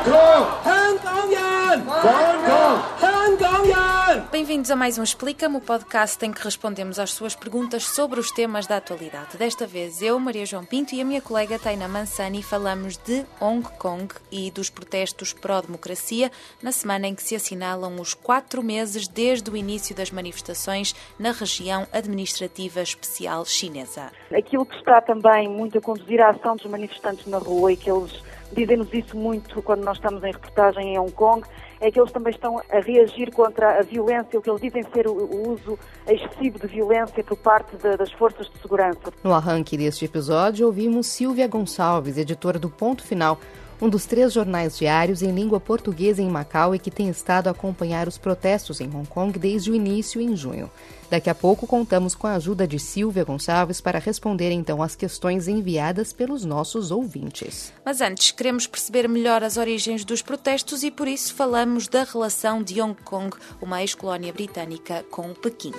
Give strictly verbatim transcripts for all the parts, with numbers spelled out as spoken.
Bem-vindos a mais um Explica-me, o podcast em que respondemos às suas perguntas sobre os temas da atualidade. Desta vez eu, Maria João Pinto e a minha colega Taina Mansani falamos de Hong Kong e dos protestos pró-democracia na semana em que se assinalam os quatro meses desde o início das manifestações na região administrativa especial chinesa. Aquilo que está também muito a conduzir a ação dos manifestantes na rua e que eles dizem-nos isso muito quando nós estamos em reportagem em Hong Kong, é que eles também estão a reagir contra a violência, o que eles dizem ser o, o uso excessivo de violência por parte de, das forças de segurança. No arranque deste episódio, ouvimos Silvia Gonçalves, editora do Ponto Final, um dos três jornais diários em língua portuguesa em Macau e que tem estado a acompanhar os protestos em Hong Kong desde o início em junho. Daqui a pouco contamos com a ajuda de Silvia Gonçalves para responder então às questões enviadas pelos nossos ouvintes. Mas antes, queremos perceber melhor as origens dos protestos e por isso falamos da relação de Hong Kong, uma ex-colónia britânica, com Pequim.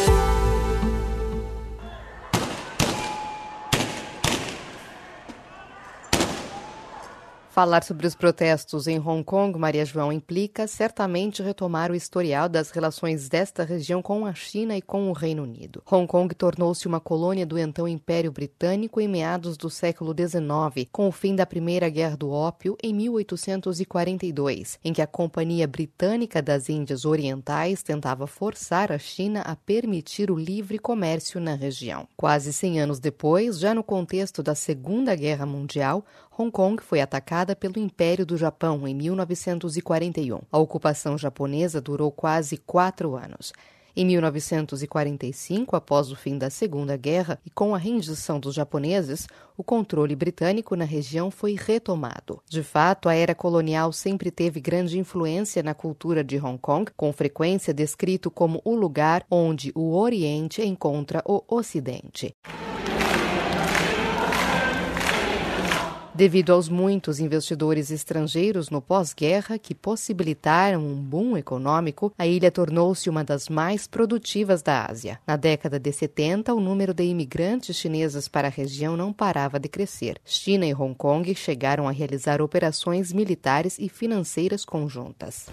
Falar sobre os protestos em Hong Kong, Maria João, implica certamente retomar o historial das relações desta região com a China e com o Reino Unido. Hong Kong tornou-se uma colônia do então Império Britânico em meados do século dezenove, com o fim da Primeira Guerra do Ópio em mil oitocentos e quarenta e dois, em que a Companhia Britânica das Índias Orientais tentava forçar a China a permitir o livre comércio na região. Quase cem anos depois, já no contexto da Segunda Guerra Mundial, Hong Kong foi atacada pelo Império do Japão em mil novecentos e quarenta e um. A ocupação japonesa durou quase quatro anos. Em mil novecentos e quarenta e cinco, após o fim da Segunda Guerra e com a rendição dos japoneses, o controle britânico na região foi retomado. De fato, a era colonial sempre teve grande influência na cultura de Hong Kong, com frequência descrito como o lugar onde o Oriente encontra o Ocidente. Devido aos muitos investidores estrangeiros no pós-guerra que possibilitaram um boom econômico, a ilha tornou-se uma das mais produtivas da Ásia. Na década de setenta, o número de imigrantes chineses para a região não parava de crescer. China e Hong Kong chegaram a realizar operações militares e financeiras conjuntas.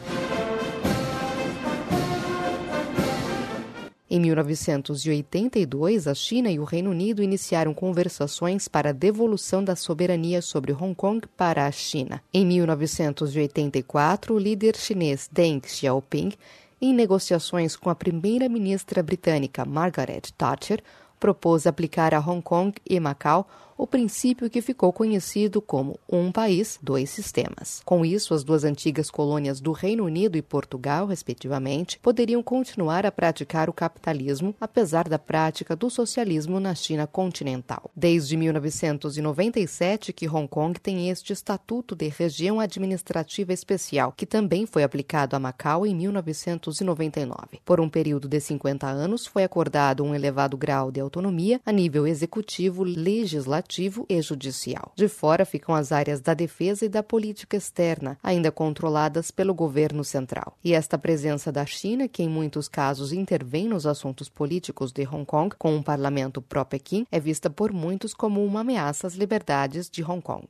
Em mil novecentos e oitenta e dois, a China e o Reino Unido iniciaram conversações para a devolução da soberania sobre Hong Kong para a China. Em mil novecentos e oitenta e quatro, o líder chinês Deng Xiaoping, em negociações com a primeira-ministra britânica Margaret Thatcher, propôs aplicar a Hong Kong e Macau o princípio que ficou conhecido como um país, dois sistemas. Com isso, as duas antigas colônias do Reino Unido e Portugal, respectivamente, poderiam continuar a praticar o capitalismo, apesar da prática do socialismo na China continental. Desde mil novecentos e noventa e sete que Hong Kong tem este estatuto de região administrativa especial, que também foi aplicado a Macau em mil novecentos e noventa e nove. Por um período de cinquenta anos, foi acordado um elevado grau de autonomia a nível executivo, legislativo e judicial. De fora ficam as áreas da defesa e da política externa, ainda controladas pelo governo central. E esta presença da China, que em muitos casos intervém nos assuntos políticos de Hong Kong, com um parlamento pró-Pequim, é vista por muitos como uma ameaça às liberdades de Hong Kong.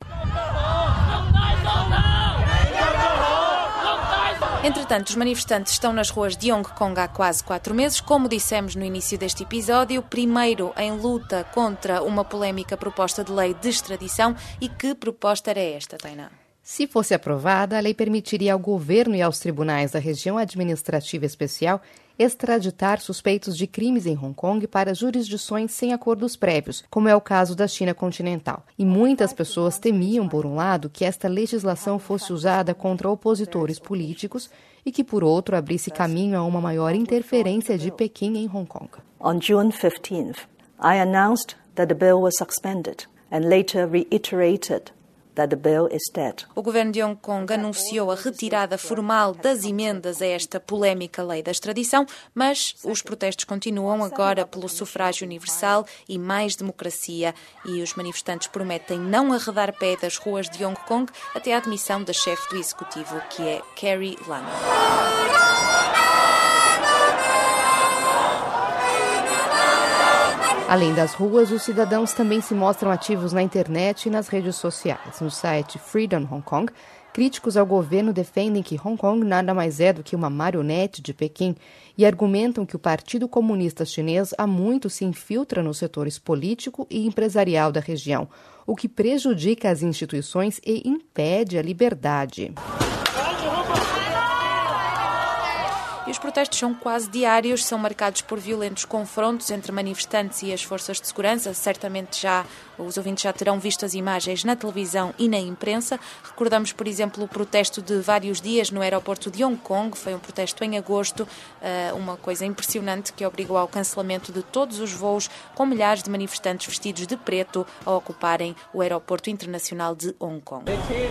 Entretanto, os manifestantes estão nas ruas de Hong Kong há quase quatro meses, como dissemos no início deste episódio, primeiro em luta contra uma polémica proposta de lei de extradição. E que proposta era esta, Taina? Se fosse aprovada, a lei permitiria ao governo e aos tribunais da região administrativa especial extraditar suspeitos de crimes em Hong Kong para jurisdições sem acordos prévios, como é o caso da China continental. E muitas pessoas temiam, por um lado, que esta legislação fosse usada contra opositores políticos e que, por outro, abrisse caminho a uma maior interferência de Pequim em Hong Kong. On June fifteenth, I announced that the bill was suspended and later reiterated that the bill is dead. O governo de Hong Kong anunciou a retirada formal das emendas a esta polémica lei da extradição, mas os protestos continuam agora pelo sufrágio universal e mais democracia, e os manifestantes prometem não arredar pé das ruas de Hong Kong até à admissão da chefe do executivo, que é Carrie Lam. Além das ruas, os cidadãos também se mostram ativos na internet e nas redes sociais. No site Freedom Hong Kong, críticos ao governo defendem que Hong Kong nada mais é do que uma marionete de Pequim e argumentam que o Partido Comunista Chinês há muito se infiltra nos setores político e empresarial da região, o que prejudica as instituições e impede a liberdade. E os protestos são quase diários, são marcados por violentos confrontos entre manifestantes e as forças de segurança. Certamente já os ouvintes já terão visto as imagens na televisão e na imprensa. Recordamos, por exemplo, o protesto de vários dias no aeroporto de Hong Kong. Foi um protesto em agosto, uma coisa impressionante que obrigou ao cancelamento de todos os voos, com milhares de manifestantes vestidos de preto a ocuparem o aeroporto internacional de Hong Kong.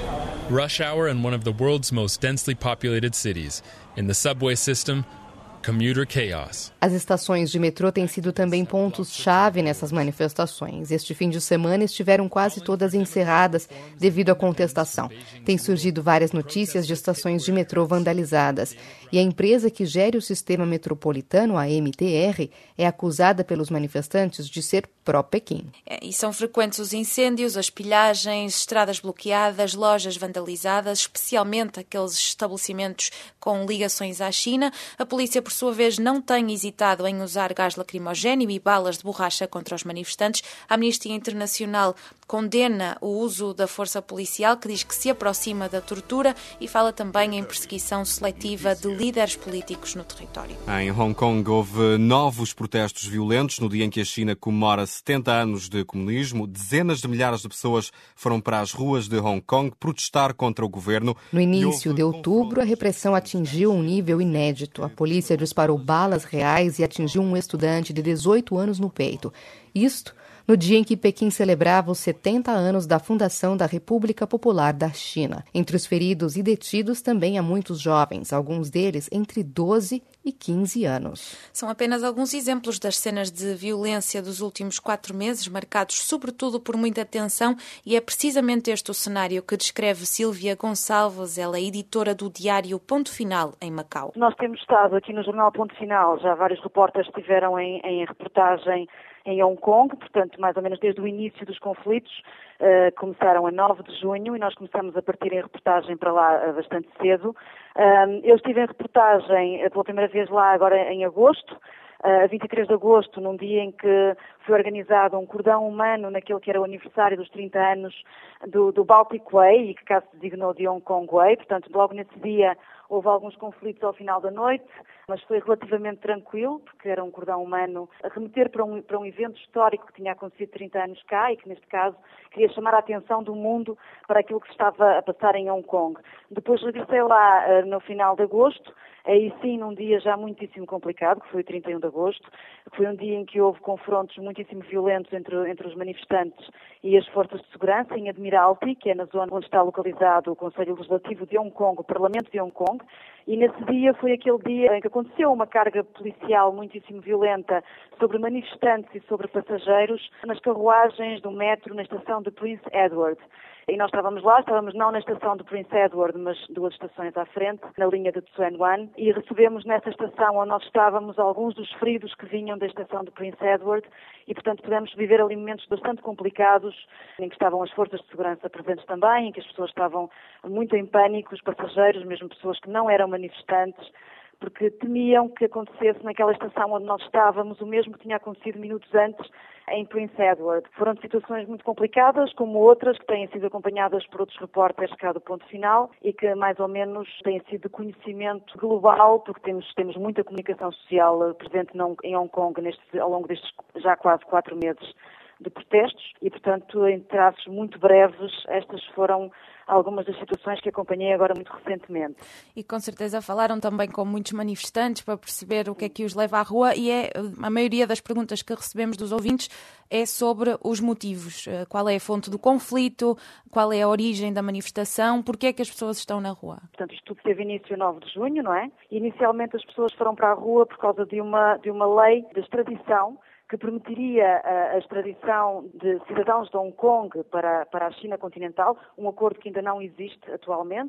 Rush hour in one of the world's most densely populated cities. In the subway system, commuter chaos. As estações de metrô têm sido também pontos-chave nessas manifestações. Este fim de semana estiveram quase todas encerradas devido à contestação. Tem surgido várias notícias de estações de metrô vandalizadas. E a empresa que gere o sistema metropolitano, a M T R, é acusada pelos manifestantes de ser pró-Pequim. É, e são frequentes os incêndios, as pilhagens, estradas bloqueadas, lojas vandalizadas, especialmente aqueles estabelecimentos com ligações à China. A polícia, por sua vez, não tem hesitado em usar gás lacrimogéneo e balas de borracha contra os manifestantes. A Amnistia Internacional condena o uso da força policial, que diz que se aproxima da tortura, e fala também em perseguição seletiva de líderes políticos no território. Em Hong Kong houve novos protestos violentos no dia em que a China comemora setenta anos de comunismo. Dezenas de milhares de pessoas foram para as ruas de Hong Kong protestar contra o governo. No início de outubro, a repressão atingiu um nível inédito. A polícia disparou balas reais e atingiu um estudante de dezoito anos no peito. Isto no dia em que Pequim celebrava os setenta anos da fundação da República Popular da China. Entre os feridos e detidos também há muitos jovens, alguns deles entre doze e quinze anos. São apenas alguns exemplos das cenas de violência dos últimos quatro meses, marcados sobretudo por muita tensão, e é precisamente este o cenário que descreve Sílvia Gonçalves, ela é editora do diário Ponto Final, em Macau. Nós temos estado aqui no jornal Ponto Final, já vários repórteres estiveram em, em reportagem em Hong Kong, portanto, mais ou menos desde o início dos conflitos, uh, começaram a nove de junho e nós começamos a partir em reportagem para lá uh, bastante cedo. Uh, eu estive em reportagem uh, pela primeira vez lá agora em agosto, uh, a vinte e três de agosto, num dia em que foi organizado um cordão humano naquele que era o aniversário dos trinta anos do, do Baltic Way, e que cá se designou de Hong Kong Way, portanto, logo nesse dia houve alguns conflitos ao final da noite, mas foi relativamente tranquilo, porque era um cordão humano a remeter para um, para um evento histórico que tinha acontecido trinta anos cá e que, neste caso, queria chamar a atenção do mundo para aquilo que se estava a passar em Hong Kong. Depois regressei lá uh, no final de agosto, aí sim num dia já muitíssimo complicado, que foi o trinta e um de agosto, que foi um dia em que houve confrontos muitíssimo violentos entre, entre os manifestantes e as forças de segurança em Admiralty, que é na zona onde está localizado o Conselho Legislativo de Hong Kong, o Parlamento de Hong Kong, e nesse dia foi aquele dia em que aconteceu uma carga policial muitíssimo violenta sobre manifestantes e sobre passageiros nas carruagens do metro na estação de Prince Edward. E nós estávamos lá, estávamos não na estação de Prince Edward, mas duas estações à frente, na linha de Tsuen Wan, e recebemos nessa estação onde nós estávamos alguns dos feridos que vinham da estação de Prince Edward, e portanto pudemos viver ali momentos bastante complicados, em que estavam as forças de segurança presentes também, em que as pessoas estavam muito em pânico, os passageiros, mesmo pessoas que não eram manifestantes, porque temiam que acontecesse naquela estação onde nós estávamos o mesmo que tinha acontecido minutos antes em Prince Edward. Foram situações muito complicadas, como outras que têm sido acompanhadas por outros repórteres cá do Ponto Final e que mais ou menos têm sido de conhecimento global, porque temos, temos muita comunicação social presente em Hong Kong nestes, ao longo destes já quase quatro meses de protestos e, portanto, em traços muito breves, estas foram algumas das situações que acompanhei agora muito recentemente. E com certeza falaram também com muitos manifestantes para perceber o que é que os leva à rua, e é, a maioria das perguntas que recebemos dos ouvintes é sobre os motivos. Qual é a fonte do conflito, qual é a origem da manifestação, porquê é que as pessoas estão na rua? Portanto, isto tudo teve início nove de junho, não é? Inicialmente as pessoas foram para a rua por causa de uma, de uma lei de extradição que permitiria a, a extradição de cidadãos de Hong Kong para, para a China continental, um acordo que ainda não existe atualmente,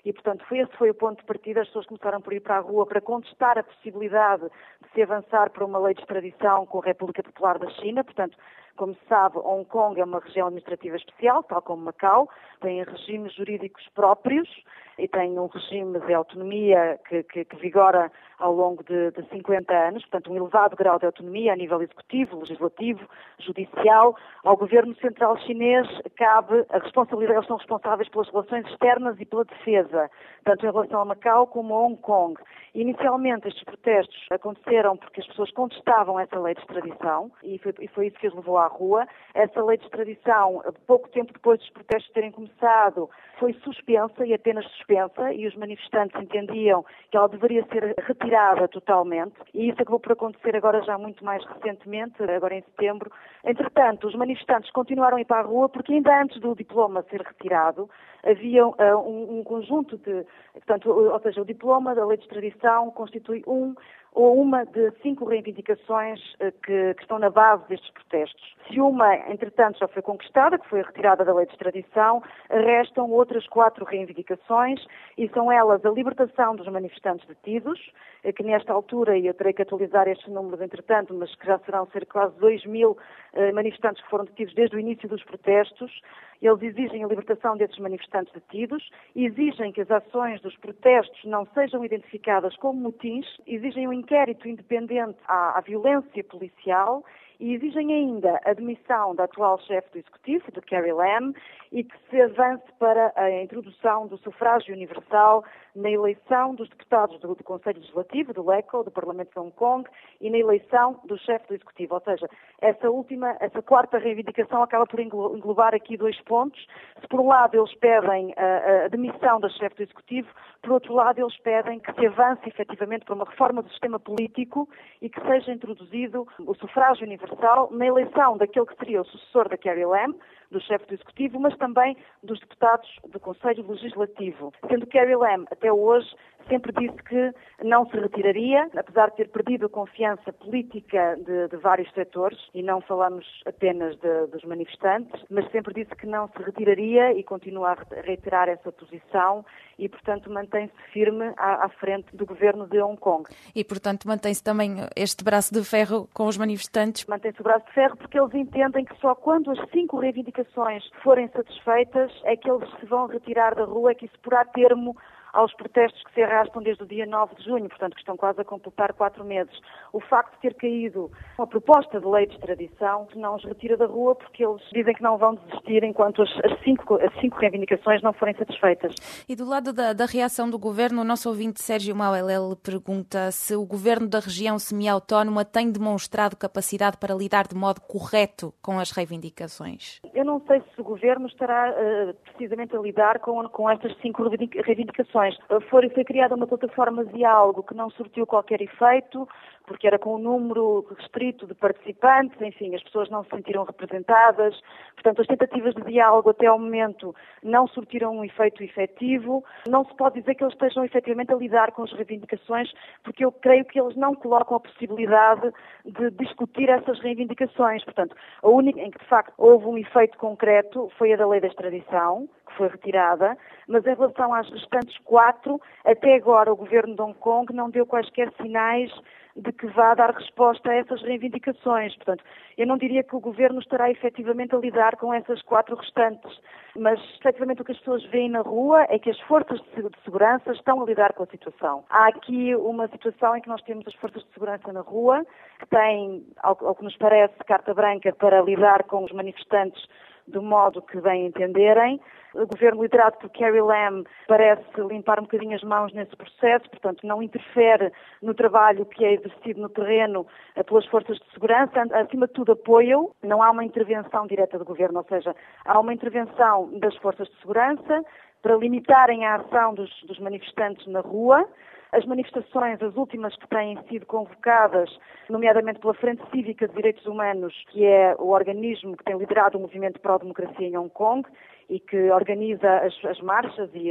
E, portanto, foi, esse foi o ponto de partida. As pessoas começaram por ir para a rua para contestar a possibilidade de se avançar para uma lei de extradição com a República Popular da China. Portanto, como se sabe, Hong Kong é uma região administrativa especial, tal como Macau, tem regimes jurídicos próprios e tem um regime de autonomia que, que, que vigora ao longo de, de cinquenta anos, portanto um elevado grau de autonomia a nível executivo, legislativo, judicial. Ao governo central chinês cabe a responsabilidade, eles são responsáveis pelas relações externas e pela defesa, tanto em relação a Macau como a Hong Kong. Inicialmente estes protestos aconteceram porque as pessoas contestavam essa lei de extradição e foi, e foi isso que os levou à rua. Essa lei de extradição, pouco tempo depois dos protestos terem começado, foi suspensa e apenas suspensa, e os manifestantes entendiam que ela deveria ser retirada totalmente, e isso acabou por acontecer agora já muito mais recentemente, agora em setembro. Entretanto, os manifestantes continuaram a ir para a rua porque ainda antes do diploma ser retirado, havia uh, um, um conjunto de, portanto, ou seja, o diploma da lei de extradição constitui um ou uma de cinco reivindicações uh, que, que estão na base destes protestos. Se uma, entretanto, já foi conquistada, que foi a retirada da lei de extradição, restam outras quatro reivindicações, e são elas a libertação dos manifestantes detidos, uh, que nesta altura, e eu terei que atualizar estes números entretanto, mas que já serão cerca de quase dois mil uh, manifestantes que foram detidos desde o início dos protestos. Eles exigem a libertação desses manifestantes detidos, exigem que as ações dos protestos não sejam identificadas como motins, exigem um inquérito independente à, à violência policial e exigem ainda a demissão da atual chefe do Executivo, de Carrie Lam, e que se avance para a introdução do sufrágio universal na eleição dos deputados do, do Conselho Legislativo, do L E C O, do Parlamento de Hong Kong, e na eleição do chefe do Executivo. Ou seja, essa última, essa quarta reivindicação acaba por englobar aqui dois pontos. Se por um lado eles pedem a, a demissão da chefe do Executivo, por outro lado eles pedem que se avance efetivamente para uma reforma do sistema político e que seja introduzido o sufrágio universal na eleição daquele que seria o sucessor da Carrie Lam, do chefe do Executivo, mas também dos deputados do Conselho Legislativo. Sendo Carrie Lam, até hoje, sempre disse que não se retiraria, apesar de ter perdido a confiança política de, de vários setores, e não falamos apenas de, dos manifestantes, mas sempre disse que não se retiraria e continua a reiterar essa posição e, portanto, mantém-se firme à, à frente do governo de Hong Kong. E, portanto, mantém-se também este braço de ferro com os manifestantes? Mantém-se o braço de ferro porque eles entendem que só quando as cinco reivindicações forem satisfeitas é que eles se vão retirar da rua, é que isso porá termo aos protestos que se arrastam desde o dia nove de junho, portanto, que estão quase a completar quatro meses. O facto de ter caído uma proposta de lei de extradição não os retira da rua porque eles dizem que não vão desistir enquanto as, as, cinco, as cinco reivindicações não forem satisfeitas. E do lado da, da reação do governo, o nosso ouvinte Sérgio Mauelel pergunta se o governo da região semi-autónoma tem demonstrado capacidade para lidar de modo correto com as reivindicações. Eu não sei se o governo estará uh, precisamente a lidar com, com estas cinco reivindicações. Foi, foi criada uma plataforma de diálogo que não surtiu qualquer efeito, porque era com um número restrito de participantes, enfim, as pessoas não se sentiram representadas. Portanto, as tentativas de diálogo até ao momento não surtiram um efeito efetivo. Não se pode dizer que eles estejam efetivamente a lidar com as reivindicações, porque eu creio que eles não colocam a possibilidade de discutir essas reivindicações. Portanto, a única em que, de facto, houve um efeito concreto foi a da lei da extradição, que foi retirada, mas em relação às restantes quatro, até agora o governo de Hong Kong não deu quaisquer sinais de que vá dar resposta a essas reivindicações. Portanto, eu não diria que o governo estará efetivamente a lidar com essas quatro restantes, mas efetivamente o que as pessoas veem na rua é que as forças de segurança estão a lidar com a situação. Há aqui uma situação em que nós temos as forças de segurança na rua, que têm, ao, ao que nos parece, carta branca para lidar com os manifestantes do modo que bem entenderem. O governo liderado por Carrie Lam parece limpar um bocadinho as mãos nesse processo, portanto não interfere no trabalho que é exercido no terreno pelas forças de segurança, acima de tudo apoiam, não há uma intervenção direta do governo, ou seja, há uma intervenção das forças de segurança para limitarem a ação dos, dos manifestantes na rua. As manifestações, as últimas que têm sido convocadas, nomeadamente pela Frente Cívica de Direitos Humanos, que é o organismo que tem liderado o movimento pró-democracia em Hong Kong e que organiza as, as marchas e as,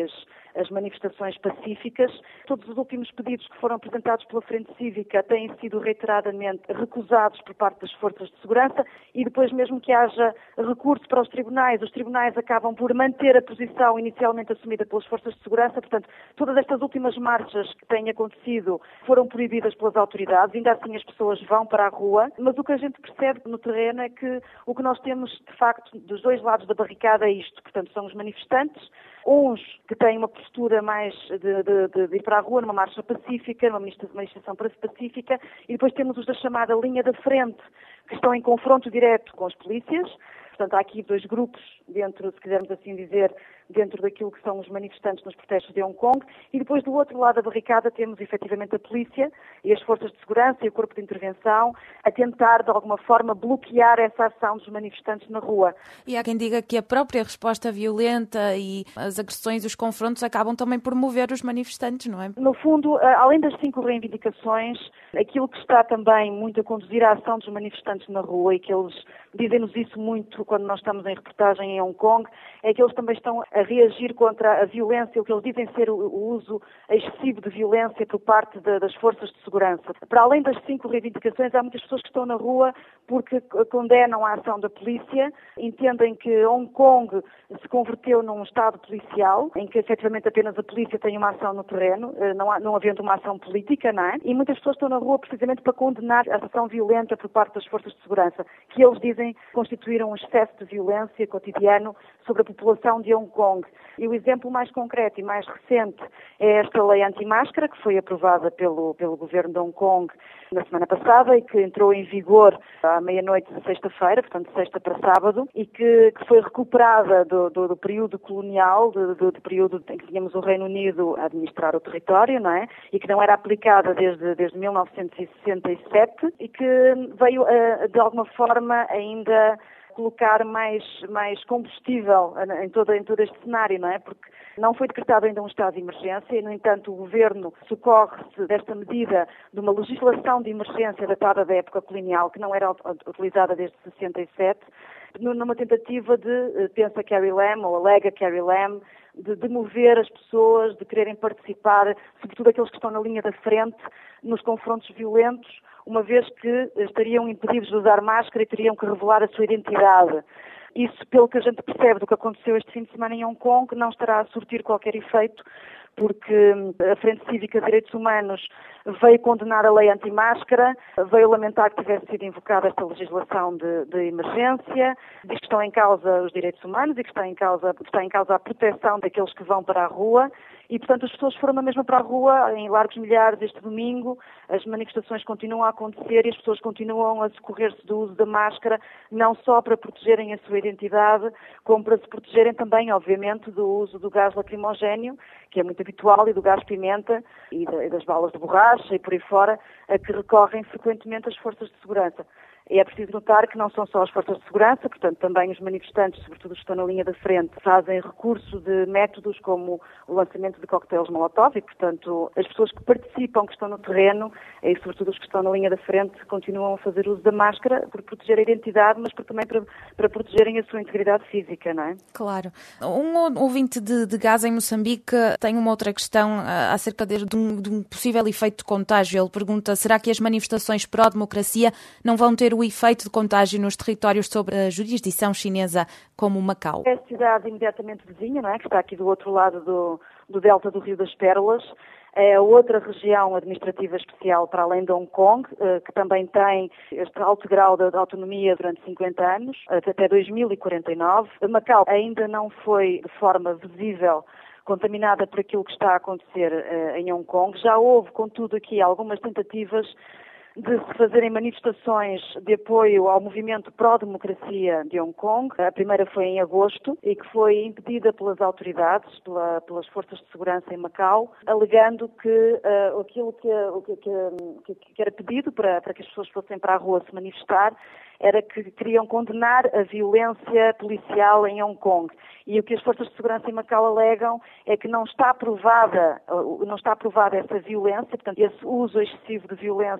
as manifestações pacíficas. Todos os últimos pedidos que foram apresentados pela Frente Cívica têm sido reiteradamente recusados por parte das forças de segurança e depois mesmo que haja recurso para os tribunais, os tribunais acabam por manter a posição inicialmente assumida pelas forças de segurança. Portanto, todas estas últimas marchas que têm acontecido foram proibidas pelas autoridades, ainda assim as pessoas vão para a rua, mas o que a gente percebe no terreno é que o que nós temos, de facto, dos dois lados da barricada é isto. Portanto, são os manifestantes, uns que têm uma postura mais de, de, de, de ir para a rua, numa marcha pacífica, numa manifestação pacífica, e depois temos os da chamada linha da frente, que estão em confronto direto com as polícias. Portanto, há aqui dois grupos dentro, se quisermos assim dizer, dentro daquilo que são os manifestantes nos protestos de Hong Kong, e depois do outro lado da barricada temos efetivamente a polícia e as forças de segurança e o corpo de intervenção a tentar de alguma forma bloquear essa ação dos manifestantes na rua. E há quem diga que a própria resposta violenta e as agressões, os confrontos acabam também por mover os manifestantes, não é? No fundo, além das cinco reivindicações, aquilo que está também muito a conduzir a ação dos manifestantes na rua, e que eles dizem-nos isso muito quando nós estamos em reportagem em Hong Kong, é que eles também estão a reagir contra a violência, o que eles dizem ser o, o uso excessivo de violência por parte de, das forças de segurança. Para além das cinco reivindicações, há muitas pessoas que estão na rua porque condenam a ação da polícia, entendem que Hong Kong se converteu num estado policial, em que efetivamente apenas a polícia tem uma ação no terreno, não, há, não havendo uma ação política, não é? E muitas pessoas estão na rua precisamente para condenar a ação violenta por parte das forças de segurança, que eles dizem constituir um excesso de violência cotidiano sobre a população de Hong Kong. E o exemplo mais concreto e mais recente é esta lei anti-máscara, que foi aprovada pelo, pelo governo de Hong Kong na semana passada e que entrou em vigor à meia-noite de sexta-feira, portanto sexta para sábado, e que, que foi recuperada do, do, do período colonial, do, do, do período em que tínhamos o Reino Unido a administrar o território, não é? E que não era aplicada desde, desde mil novecentos e sessenta e sete e que veio, de alguma forma, ainda colocar mais, mais combustível em todo, em todo este cenário, não é? Porque não foi decretado ainda um estado de emergência e, no entanto, o Governo socorre-se desta medida de uma legislação de emergência datada da época colonial, que não era utilizada desde sessenta e sete, numa tentativa de, pensa Carrie Lam, ou alega Carrie Lam, de demover as pessoas, de quererem participar, sobretudo aqueles que estão na linha da frente, nos confrontos violentos, uma vez que estariam impedidos de usar máscara e teriam que revelar a sua identidade. Isso, pelo que a gente percebe do que aconteceu este fim de semana em Hong Kong, não estará a surtir qualquer efeito, porque a Frente Cívica de Direitos Humanos veio condenar a lei anti-máscara, veio lamentar que tivesse sido invocada esta legislação de, de emergência, diz que estão em causa os direitos humanos e que está em causa, está em causa a proteção daqueles que vão para a rua. E, portanto, as pessoas foram na mesma para a rua, em largos milhares este domingo, as manifestações continuam a acontecer e as pessoas continuam a socorrer-se do uso da máscara, não só para protegerem a sua identidade, como para se protegerem também, obviamente, do uso do gás lacrimogéneo, que é muito habitual, e do gás pimenta, e das balas de borracha e por aí fora, a que recorrem frequentemente as forças de segurança. E é preciso notar que não são só as forças de segurança, portanto também os manifestantes, sobretudo os que estão na linha da frente, fazem recurso de métodos como o lançamento de coquetéis Molotov e, portanto, as pessoas que participam, que estão no terreno, e sobretudo os que estão na linha da frente, continuam a fazer uso da máscara por proteger a identidade, mas por, também para, para protegerem a sua integridade física, não é? Claro. Um ouvinte de, de Gaza em Moçambique tem uma outra questão uh, acerca de, de, um, de um possível efeito de contágio. Ele pergunta, será que as manifestações pró-democracia não vão ter o efeito de contágio nos territórios sob a jurisdição chinesa, como Macau? É a cidade imediatamente vizinha, não é? Que está aqui do outro lado do, do delta do Rio das Pérolas. É outra região administrativa especial para além de Hong Kong, que também tem este alto grau de autonomia durante cinquenta anos, até dois mil e quarenta e nove. Macau ainda não foi de forma visível contaminada por aquilo que está a acontecer em Hong Kong. Já houve, contudo, aqui algumas tentativas de se fazerem manifestações de apoio ao movimento pró-democracia de Hong Kong. A primeira foi em agosto e que foi impedida pelas autoridades, pela, pelas forças de segurança em Macau, alegando que uh, aquilo que, que, que, que era pedido para, para que as pessoas fossem para a rua se manifestar era que queriam condenar a violência policial em Hong Kong. E o que as forças de segurança em Macau alegam é que não está aprovada, não está aprovada essa violência, portanto, esse uso excessivo de violência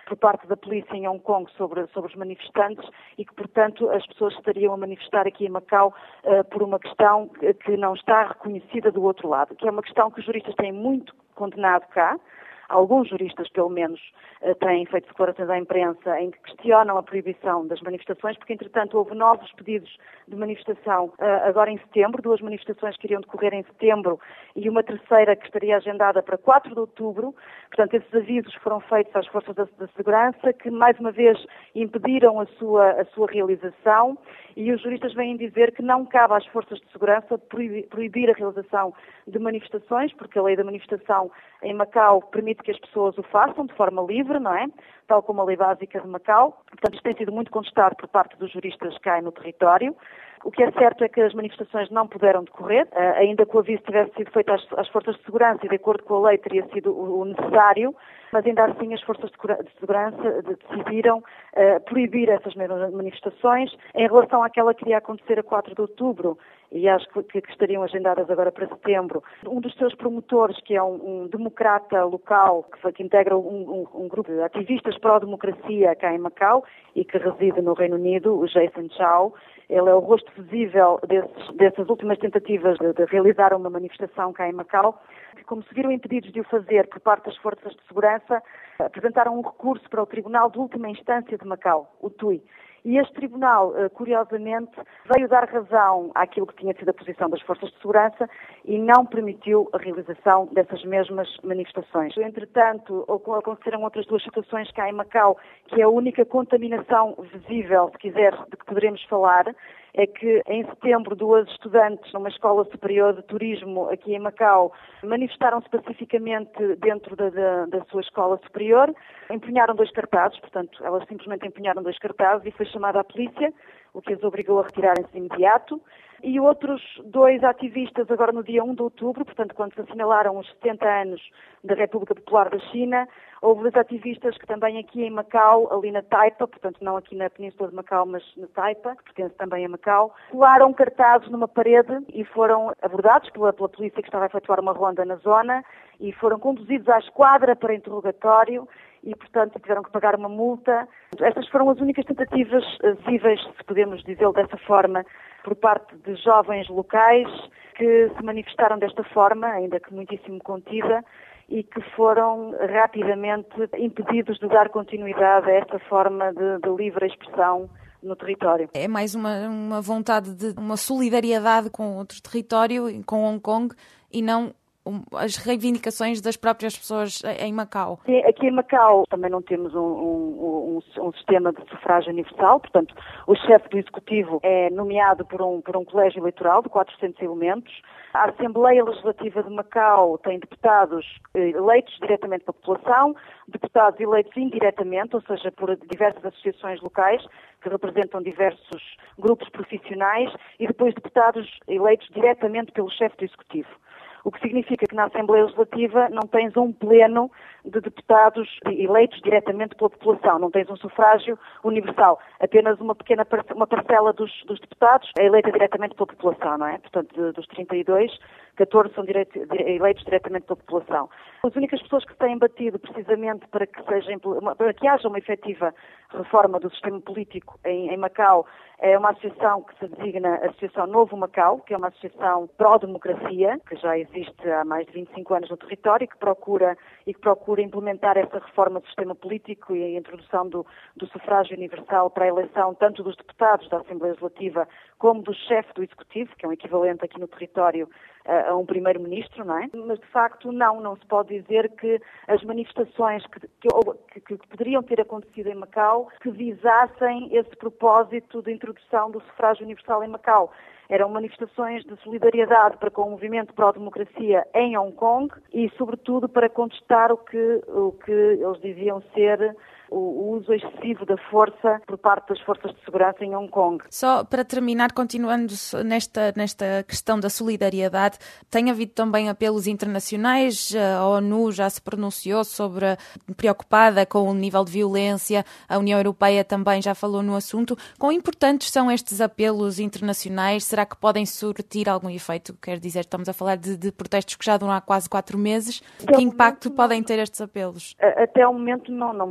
por parte da polícia em Hong Kong sobre, sobre os manifestantes e que, portanto, as pessoas estariam a manifestar aqui em Macau uh, por uma questão que não está reconhecida do outro lado, que é uma questão que os juristas têm muito condenado cá. Alguns juristas, pelo menos, têm feito declarações à imprensa em que questionam a proibição das manifestações, porque, entretanto, houve novos pedidos de manifestação agora em setembro, duas manifestações que iriam decorrer em setembro e uma terceira que estaria agendada para quatro de outubro. Portanto, esses avisos foram feitos às forças da, da segurança, que, mais uma vez, impediram a sua, a sua realização, e os juristas vêm dizer que não cabe às forças de segurança proibir, proibir a realização de manifestações, porque a lei da manifestação em Macau permite que as pessoas o façam de forma livre, não é? Tal como a lei básica de Macau. Portanto, isto tem sido muito contestado por parte dos juristas cá no território. O que é certo é que as manifestações não puderam decorrer, ainda que o aviso tivesse sido feito às, às forças de segurança e de acordo com a lei teria sido o, o necessário, mas ainda assim as forças de segurança decidiram uh, proibir essas manifestações em relação àquela que iria acontecer a quatro de outubro e acho que, que estariam agendadas agora para setembro. Um dos seus promotores, que é um, um democrata local, que, que integra um, um, um grupo de ativistas pró-democracia cá em Macau e que reside no Reino Unido, o Jason Chow, ele é o rosto visível desses, dessas últimas tentativas de, de realizar uma manifestação cá em Macau, que, como se viram impedidos de o fazer por parte das forças de segurança, apresentaram um recurso para o Tribunal de Última Instância de Macau, o T U I. E este tribunal, curiosamente, veio dar razão àquilo que tinha sido a posição das forças de segurança e não permitiu a realização dessas mesmas manifestações. Entretanto, aconteceram outras duas situações cá em Macau, que é a única contaminação visível, se quiser, de que poderemos falar, é que em setembro duas estudantes numa escola superior de turismo aqui em Macau manifestaram-se pacificamente dentro da, da, da sua escola superior, empunharam dois cartazes, portanto elas simplesmente empunharam dois cartazes e foi chamada a polícia, o que as obrigou a retirarem-se de imediato. E outros dois ativistas, agora no dia um de outubro, portanto, quando se assinalaram os setenta anos da República Popular da China, houve dois ativistas que também aqui em Macau, ali na Taipa, portanto não aqui na Península de Macau, mas na Taipa, que pertence também a Macau, colaram cartazes numa parede e foram abordados pela, pela polícia que estava a efetuar uma ronda na zona e foram conduzidos à esquadra para interrogatório e, portanto, tiveram que pagar uma multa. Estas foram as únicas tentativas visíveis, se podemos dizê-lo dessa forma, por parte de jovens locais que se manifestaram desta forma, ainda que muitíssimo contida, e que foram rapidamente impedidos de dar continuidade a esta forma de, de livre expressão no território. É mais uma, uma vontade de uma solidariedade com outro território, com Hong Kong, e não as reivindicações das próprias pessoas em Macau. Sim, aqui em Macau também não temos um, um, um, um sistema de sufrágio universal, portanto, o chefe do Executivo é nomeado por um, por um colégio eleitoral de quatrocentos elementos. A Assembleia Legislativa de Macau tem deputados eleitos diretamente pela população, deputados eleitos indiretamente, ou seja, por diversas associações locais, que representam diversos grupos profissionais, e depois deputados eleitos diretamente pelo chefe do Executivo. O que significa que na Assembleia Legislativa não tens um pleno de deputados eleitos diretamente pela população, não tens um sufrágio universal. Apenas uma pequena uma parcela dos, dos deputados é eleita diretamente pela população, não é? Portanto, de, dos trinta e dois, catorze são direito, eleitos diretamente pela população. As únicas pessoas que têm batido precisamente para que, seja, para que haja uma efetiva reforma do sistema político em, em Macau é uma associação que se designa Associação Novo Macau, que é uma associação pró-democracia, que já existe há mais de vinte e cinco anos no território e que procura, e que procura implementar essa reforma do sistema político e a introdução do, do sufrágio universal para a eleição tanto dos deputados da Assembleia Legislativa como do chefe do Executivo, que é um equivalente aqui no território a um primeiro-ministro, não é? Mas, de facto, não, não se pode dizer que as manifestações que, que, que, que poderiam ter acontecido em Macau que visassem esse propósito de introdução do sufrágio universal em Macau. Eram manifestações de solidariedade para com o movimento pró-democracia em Hong Kong e, sobretudo, para contestar o que, o que eles diziam ser o uso excessivo da força por parte das forças de segurança em Hong Kong. Só para terminar, continuando nesta, nesta questão da solidariedade, tem havido também apelos internacionais, a ONU já se pronunciou sobre, preocupada com o nível de violência, a União Europeia também já falou no assunto. Quão importantes são estes apelos internacionais? Será que podem surtir algum efeito? Quer dizer, estamos a falar de, de protestos que já duram há quase quatro meses. Que impacto podem ter estes apelos? Até o momento não, não me parece que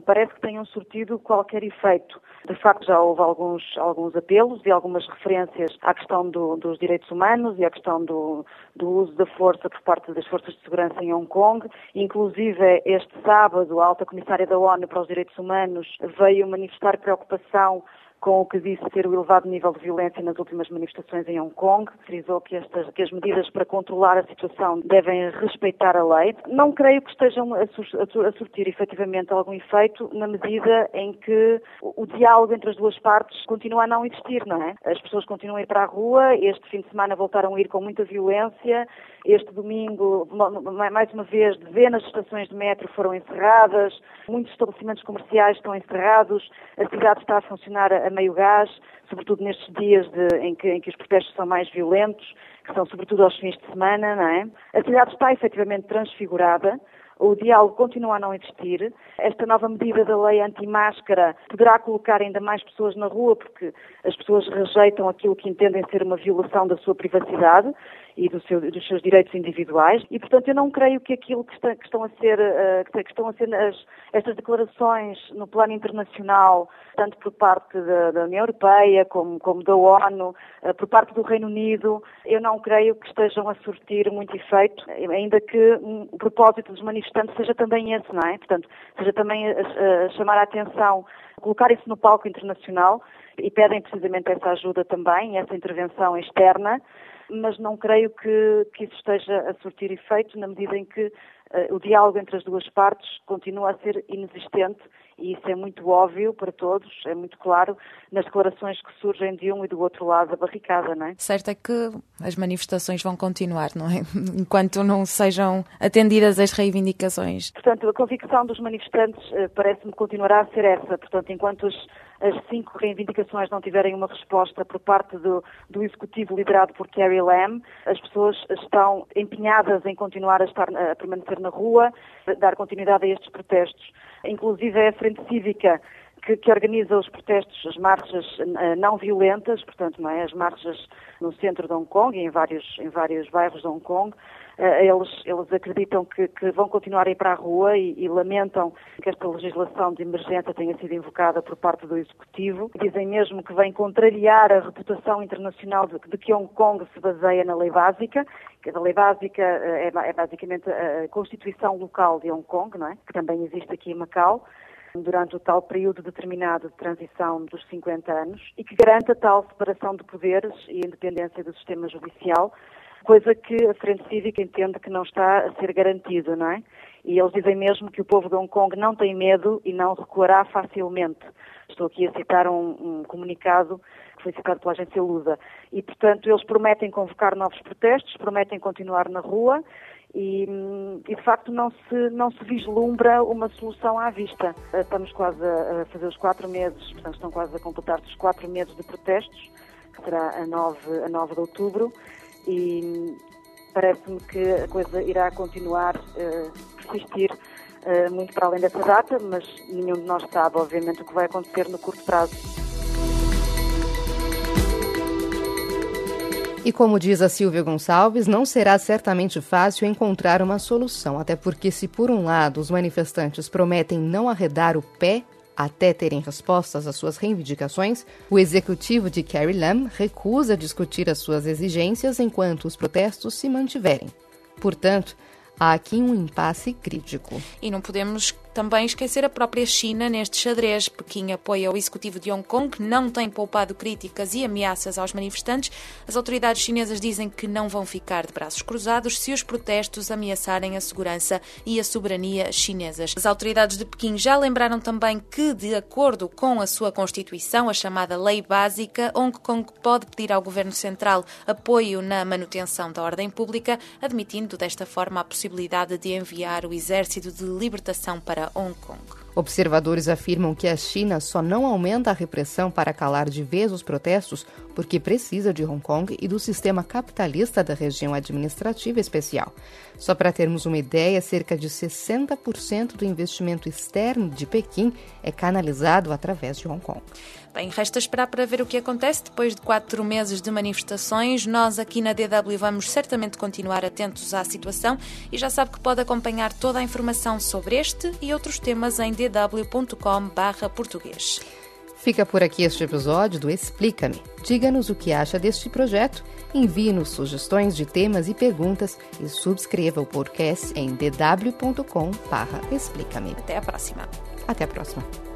tenham surtido qualquer efeito. De facto, já houve alguns, alguns apelos e algumas referências à questão do, dos direitos humanos e à questão do, do uso da força por parte das forças de segurança em Hong Kong. Inclusive, este sábado, a alta comissária da ONU para os Direitos Humanos veio manifestar preocupação com o que disse ser o elevado nível de violência nas últimas manifestações em Hong Kong. Frisou que, estas, que as medidas para controlar a situação devem respeitar a lei. Não creio que estejam a, sur, a surtir efetivamente algum efeito na medida em que o, o diálogo entre as duas partes continua a não existir, não é? As pessoas continuam a ir para a rua, este fim de semana voltaram a ir com muita violência, este domingo, mais uma vez, dezenas de estações de metro foram encerradas, muitos estabelecimentos comerciais estão encerrados, a cidade está a funcionar a meio gás, sobretudo nestes dias de, em, que, em que os protestos são mais violentos, que são sobretudo aos fins de semana, não é? A cidade está efetivamente transfigurada, o diálogo continua a não existir. Esta nova medida da lei anti-máscara poderá colocar ainda mais pessoas na rua, porque as pessoas rejeitam aquilo que entendem ser uma violação da sua privacidade e do seu, dos seus direitos individuais, e portanto eu não creio que aquilo que, está, que estão a ser, uh, que estão a ser as, estas declarações no plano internacional, tanto por parte da, da União Europeia como, como da ONU, uh, por parte do Reino Unido, eu não creio que estejam a surtir muito efeito, ainda que um, o propósito dos manifestantes seja também esse, não é? Portanto, seja também a, a chamar a atenção, colocar isso no palco internacional, e pedem precisamente essa ajuda também, essa intervenção externa, mas não creio que, que isso esteja a surtir efeito na medida em que uh, o diálogo entre as duas partes continua a ser inexistente, e isso é muito óbvio para todos, é muito claro nas declarações que surgem de um e do outro lado da barricada, não é? Certo é que as manifestações vão continuar, não é? Enquanto não sejam atendidas as reivindicações. Portanto, a convicção dos manifestantes uh, parece-me continuará a ser essa. Portanto, enquanto os as cinco reivindicações não tiverem uma resposta por parte do, do Executivo liderado por Carrie Lam, as pessoas estão empenhadas em continuar a, estar, a permanecer na rua, a dar continuidade a estes protestos. Inclusive é a Frente Cívica que, que organiza os protestos, as marchas uh, não violentas, portanto, não é? As marchas no centro de Hong Kong e em vários, em vários bairros de Hong Kong. Uh, eles, eles acreditam que, que vão continuar a ir para a rua e, e lamentam que esta legislação de emergência tenha sido invocada por parte do Executivo. Dizem mesmo que vem contrariar a reputação internacional de, de que Hong Kong se baseia na lei básica, que a lei básica uh, é, é basicamente a Constituição local de Hong Kong, não é? Que também existe aqui em Macau, durante o tal período determinado de transição dos cinquenta anos, e que garanta tal separação de poderes e independência do sistema judicial, coisa que a Frente Cívica entende que não está a ser garantido, não é? E eles dizem mesmo que o povo de Hong Kong não tem medo e não recuará facilmente. Estou aqui a citar um, um comunicado que foi citado pela agência Lusa. E, portanto, eles prometem convocar novos protestos, prometem continuar na rua, E, e, de facto, não se, não se vislumbra uma solução à vista. Estamos quase a fazer os quatro meses, portanto, estão quase a completar-se os quatro meses de protestos, que será a nove, a nove de outubro, e parece-me que a coisa irá continuar a persistir uh, muito para além dessa data, mas nenhum de nós sabe, obviamente, o que vai acontecer no curto prazo. E como diz a Silvia Gonçalves, não será certamente fácil encontrar uma solução, até porque se por um lado os manifestantes prometem não arredar o pé até terem respostas às suas reivindicações, o executivo de Carrie Lam recusa discutir as suas exigências enquanto os protestos se mantiverem. Portanto, há aqui um impasse crítico. E não podemos também esquecer a própria China neste xadrez. Pequim apoia o executivo de Hong Kong, que não tem poupado críticas e ameaças aos manifestantes. As autoridades chinesas dizem que não vão ficar de braços cruzados se os protestos ameaçarem a segurança e a soberania chinesas. As autoridades de Pequim já lembraram também que, de acordo com a sua Constituição, a chamada Lei Básica, Hong Kong pode pedir ao Governo Central apoio na manutenção da ordem pública, admitindo desta forma a possibilidade de enviar o Exército de Libertação para Hong Kong. Observadores afirmam que a China só não aumenta a repressão para calar de vez os protestos porque precisa de Hong Kong e do sistema capitalista da região administrativa especial. Só para termos uma ideia, cerca de sessenta por cento do investimento externo de Pequim é canalizado através de Hong Kong. Bem, resta esperar para ver o que acontece depois de quatro meses de manifestações. Nós aqui na D W vamos certamente continuar atentos à situação e já sabe que pode acompanhar toda a informação sobre este e outros temas em d d w ponto com barra português. Fica por aqui este episódio do Explica-me. Diga-nos o que acha deste projeto, envie-nos sugestões de temas e perguntas e subscreva o podcast em d w ponto com barra explica-me. Até a próxima. Até a próxima.